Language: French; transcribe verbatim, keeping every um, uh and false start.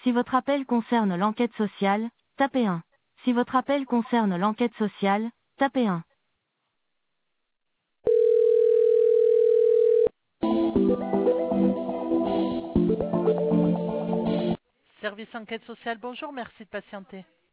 Si votre appel concerne l'enquête sociale, tapez un. Si votre appel concerne l'enquête sociale, tapez un. Service enquête sociale, bonjour, merci de patienter.